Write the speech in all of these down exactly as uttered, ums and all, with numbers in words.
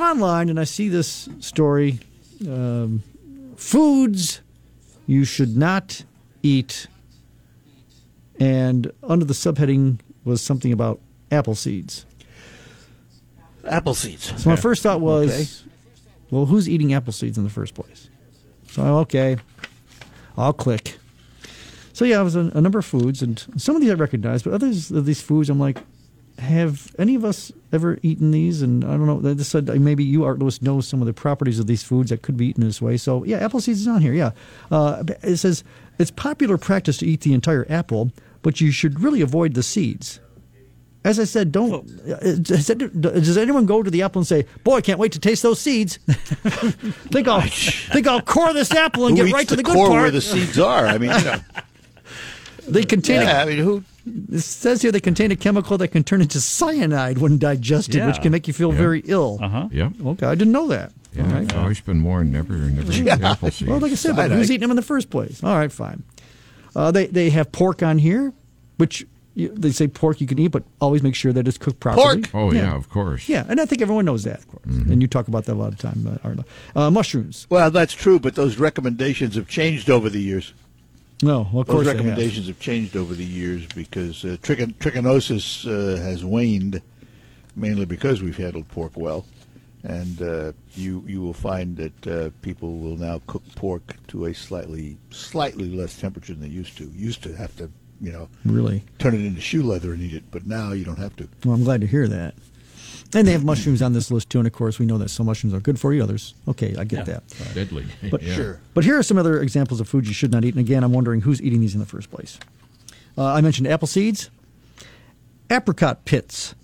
I'm online and I see this story, um, foods you should not eat, and under the subheading was something about apple seeds. Apple seeds. So my first thought was, Okay. well, who's eating apple seeds in the first place? So, okay, I'll click. So, yeah, it was a, a number of foods, and some of these I recognize, but others of these foods, I'm like, have any of us ever eaten these? And I don't know, they just said maybe you, Art Lewis, know some of the properties of these foods that could be eaten this way. So, yeah, apple seeds is on here, yeah. Uh, it says, it's popular practice to eat the entire apple, but you should really avoid the seeds. As I said, don't. Does, does anyone go to the apple and say, "Boy, I can't wait to taste those seeds"? think I'll think I'll core this apple and Who get eats right to the the good core part. where the seeds are? I mean, you know. They contain. Yeah, a, I mean, who? It says here they contain a chemical that can turn into cyanide when digested, Yeah. which can make you feel Yeah. very ill. Uh huh. Yep. Okay, I didn't know that. Yeah, All right. I've always been warned never, never eat apple seeds. Well, like I said, but Cyanide. who's eating them in the first place? All right, fine. Uh, they they have pork on here, which you, they say pork you can eat, but always make sure that it's cooked properly. Pork? Oh, yeah, of course. Yeah, and I think everyone knows that, of course. Mm-hmm. And you talk about that a lot of time, uh, Arlo. Uh, mushrooms. Well, that's true, but those recommendations have changed over the years. No, well, of Those course they have. recommendations have. changed over the years because uh, trichon- trichinosis uh, has waned, mainly because we've handled pork well. And uh, you you will find that uh, people will now cook pork to a slightly slightly less temperature than they used to. Used to have to, you know, Really? turn it into shoe leather and eat it, but now you don't have to. Well, I'm glad to hear that. And they have mushrooms on this list, too. And, of course, we know that some mushrooms are good for you. Others, okay, I get Yeah. that. Deadly. But yeah. Sure. But here are some other examples of foods you should not eat. And, again, I'm wondering who's eating these in the first place. Uh, I mentioned apple seeds. Apricot pits.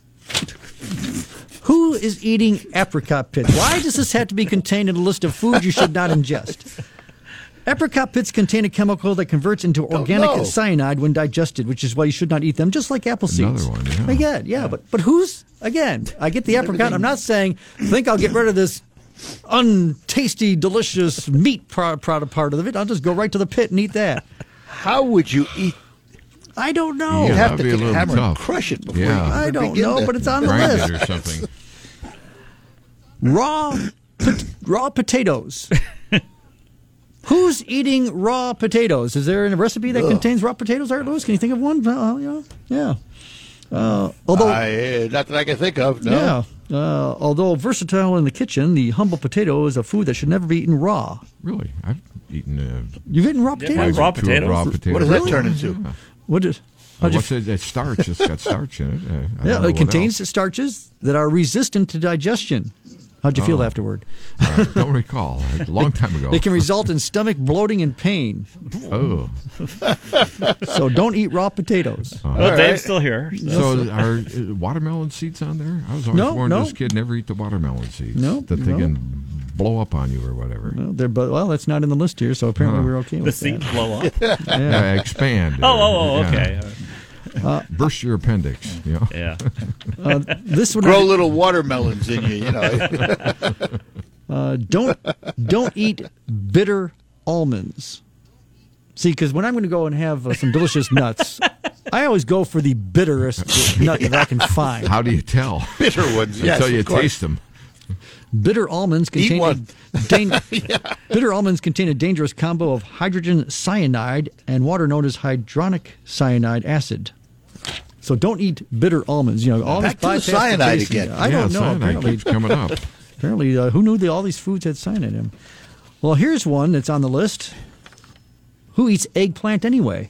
Who is eating apricot pits? Why does this have to be contained in a list of foods you should not ingest? Apricot pits contain a chemical that converts into organic know. cyanide when digested, which is why you should not eat them, just like apple seeds. Another one, yeah. Again, yeah, but but who's again? I get the apricot. I'm not saying think I'll get rid of this untasty, delicious meat part, part part of it. I'll just go right to the pit and eat that. How would you eat? I don't know. You Yeah, have that'd to be a get a little hammer and tough. crush it before Yeah. you I even don't begin know, to- but it's on the Grind list. it or something. Raw, pot- raw potatoes. Who's eating raw potatoes? Is there a recipe that Ugh. contains raw potatoes, Art Lewis? Can you think of one? Uh, yeah. Yeah. Uh, although, I, uh, not that I can think of. No. yeah. Uh, although versatile in the kitchen, the humble potato is a food that should never be eaten raw. Really? I've eaten uh, You've eaten raw Yeah, potatoes? raw two potatoes? raw potatoes. What does that Really? turn into? Yeah. What did? Uh, how'd you what's it? It's starch. It's got starch in it. Uh, I don't Yeah, know it what contains else. starches that are resistant to digestion. How'd you feel Oh. afterward? Uh, don't recall. A long time ago. They can result in stomach bloating and pain. Oh. So don't eat raw potatoes. Well, All Dave's right. still here. So are uh, watermelon seeds on there? I was always No, warned no. as a kid never eat the watermelon seeds. No, That they no. can blow up on you or whatever. Well, they're, but, well, that's not in the list here, so apparently Huh. we're okay The with seeds that. blow up. Yeah. Uh, expand. Oh, uh, oh, oh, yeah. okay. Burst your appendix. You know? Yeah. Uh, this one, Grow little watermelons in you, you know. uh, don't don't eat bitter almonds. See, because when I'm going to go and have uh, some delicious nuts, I always go for the bitterest nut that I can find. How do you tell? Bitter ones, yes, Until you of course. taste them. Bitter almonds Eat contain one. a dan- bitter almonds contain a dangerous combo of hydrogen cyanide and water known as hydronic cyanide acid. So don't eat bitter almonds. You know, all Back this to the bypass cyanide taste. again. I yeah, don't know. cyanide Apparently, keeps coming up. apparently uh, who knew that all these foods had cyanide in them? Well, here's one that's on the list. Who eats eggplant anyway?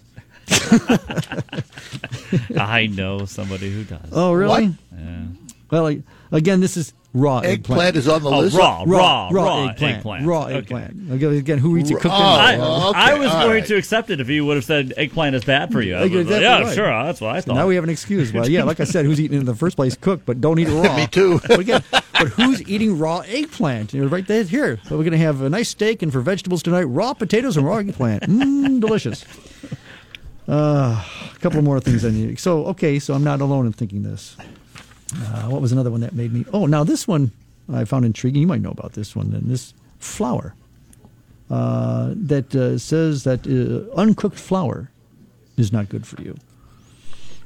I know somebody who does. Oh, really? What? Yeah. Well, like, again, this is raw Eggplant eggplant. is on the Oh, list. raw, raw, raw, eggplant. eggplant. Raw Okay. eggplant. Again, again, who eats it cooked? Oh, I, in okay, I was all going right. to accept it if you would have said eggplant is bad for you. I Like, was like, exactly yeah, right. sure. That's what I thought. Now we have an excuse. Well, yeah, like I said, who's eating it in the first place cooked, but don't eat it raw. Me too. But again, but who's eating raw eggplant? You're right there here. So we're going to have a nice steak, and for vegetables tonight, raw potatoes and raw eggplant. Mmm, delicious. Uh, a couple more things I need. So, okay, so I'm not alone in thinking this. Uh, what was another one that made me? Oh, now this one I found intriguing. You might know about this one. Then this flour uh, that uh, says that uh, uncooked flour is not good for you.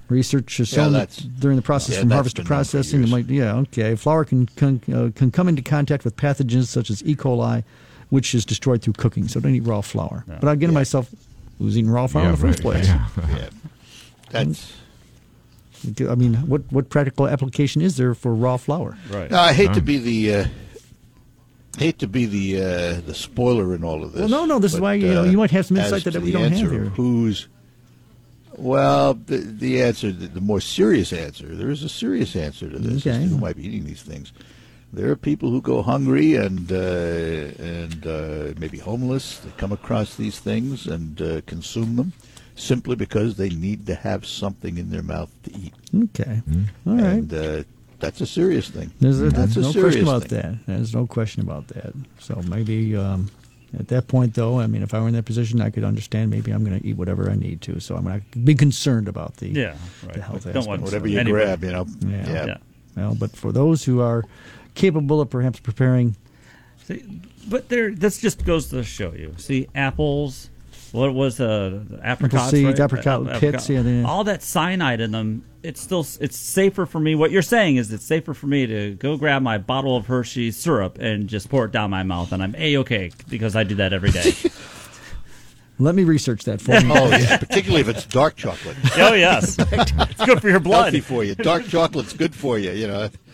Research has Yeah, shown that that's- during the process yeah, from that's harvest to been known for processing, it years. might, yeah, okay. Flour can can, uh, can come into contact with pathogens such as E. coli, which is destroyed through cooking. So don't eat raw flour. Yeah. But I get to Yeah. myself, who's eating raw flour Yeah, in the first right. place? Yeah. Yeah. That's. I mean, what what practical application is there for raw flour? Right. No, I hate to Done. be the. Uh, hate to be the uh, the spoiler in all of this. Well, no, no, this is but, why, you know, uh, you might have some as insight that to we the don't have answer here. of Who's well, the, the answer, the, the more serious answer. There is a serious answer to this. Okay. As to who might be eating these things. There are people who go hungry and uh, and uh, maybe homeless. They come across these things and uh, consume them simply because they need to have something in their mouth to eat. Okay. All right. And uh, that's a serious thing. There's, a, that's there's a no serious question about thing. that. There's no question about that. So maybe um, at that point, though, I mean, if I were in that position, I could understand maybe I'm going to eat whatever I need to. So I'm going to be concerned about the, Yeah, right. the health Don't aspect. want Whatever you anybody- grab, you know. Yeah. Yeah. Yeah. Well, but for those who are capable of perhaps preparing, See, but there, this just goes to show you. See, apples. What was uh, apricots? seeds, right? apricot Ap- pits, yeah, they- all that cyanide in them. It's still it's safer for me. What you're saying is it's safer for me to go grab my bottle of Hershey's syrup and just pour it down my mouth, and I'm a-okay because I do that every day. let me research that for me. Oh, yeah, particularly if it's dark chocolate. Oh yes, it's good for your blood. Healthy for you. Dark chocolate's good for you, you know.